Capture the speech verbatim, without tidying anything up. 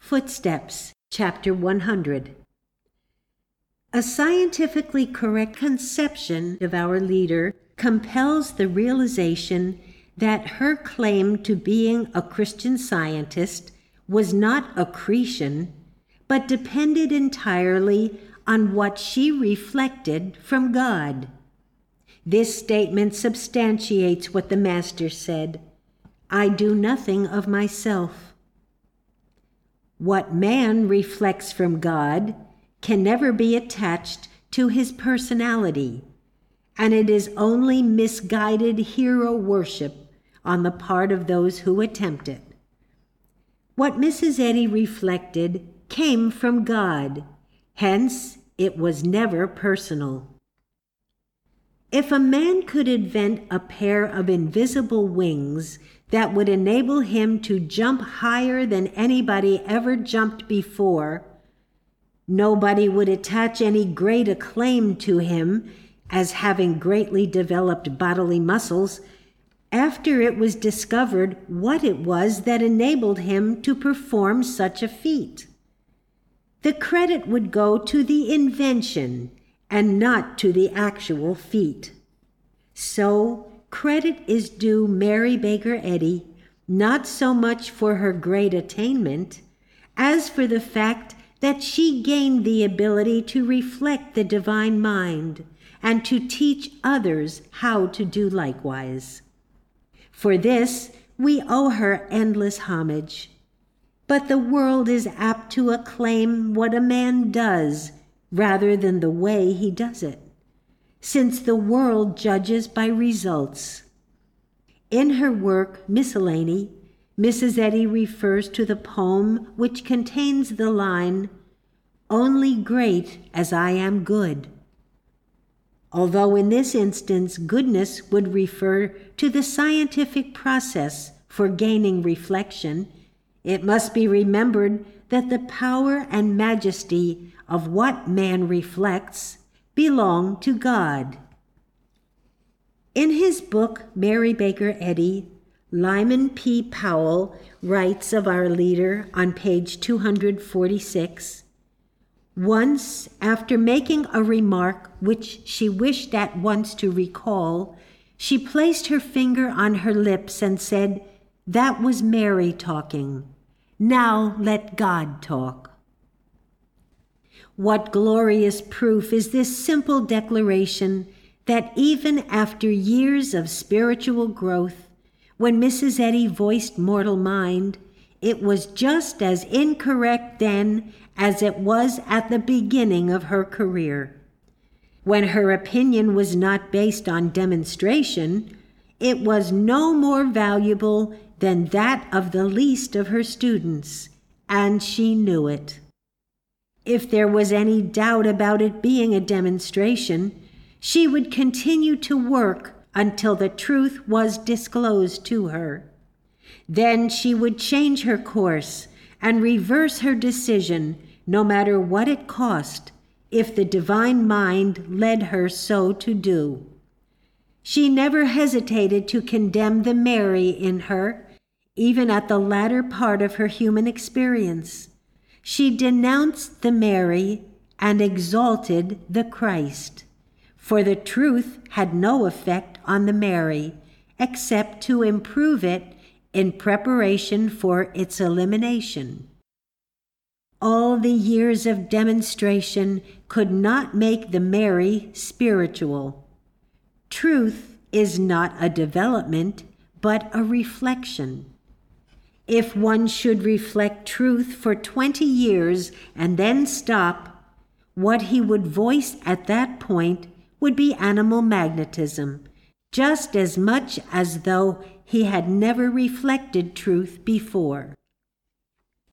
Footsteps, Chapter one hundred. A scientifically correct conception of our leader compels the realization that her claim to being a Christian Scientist was not accretion, but depended entirely on what she reflected from God. This statement substantiates what the Master said, "I do nothing of myself." What man reflects from God can never be attached to his personality, and it is only misguided hero worship on the part of those who attempt it. What Missus Eddy reflected came from God, hence it was never personal. If a man could invent a pair of invisible wings that would enable him to jump higher than anybody ever jumped before, nobody would attach any great acclaim to him as having greatly developed bodily muscles after it was discovered what it was that enabled him to perform such a feat. The credit would go to the invention and not to the actual feat. So, credit is due Mary Baker Eddy not so much for her great attainment as for the fact that she gained the ability to reflect the divine mind and to teach others how to do likewise. For this, we owe her endless homage. But the world is apt to acclaim what a man does rather than the way he does it, since the world judges by results. In her work, Miscellany, Missus Eddy refers to the poem which contains the line, "Only great as I am good." Although in this instance goodness would refer to the scientific process for gaining reflection, it must be remembered that the power and majesty of what man reflects belong to God. In his book, Mary Baker Eddy, Lyman P. Powell writes of our leader on page two hundred forty-six, "Once, after making a remark which she wished at once to recall, she placed her finger on her lips and said, 'That was Mary talking. Now let God talk.'" What glorious proof is this simple declaration that even after years of spiritual growth, when Missus Eddy voiced mortal mind, it was just as incorrect then as it was at the beginning of her career. When her opinion was not based on demonstration, it was no more valuable than that of the least of her students, and she knew it. If there was any doubt about it being a demonstration, she would continue to work until the truth was disclosed to her. Then she would change her course and reverse her decision, no matter what it cost, if the divine mind led her so to do. She never hesitated to condemn the Mary in her, even at the latter part of her human experience. She denounced the Mary and exalted the Christ, for the truth had no effect on the Mary, except to improve it in preparation for its elimination. All the years of demonstration could not make the Mary spiritual. Truth is not a development, but a reflection. If one should reflect truth for twenty years and then stop, what he would voice at that point would be animal magnetism, just as much as though he had never reflected truth before.